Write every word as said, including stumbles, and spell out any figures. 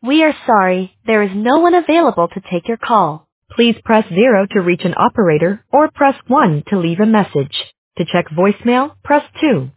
We are sorry, there is no one available to take your call. Please press zero to reach an operator or press one to leave a message. To check voicemail, press two.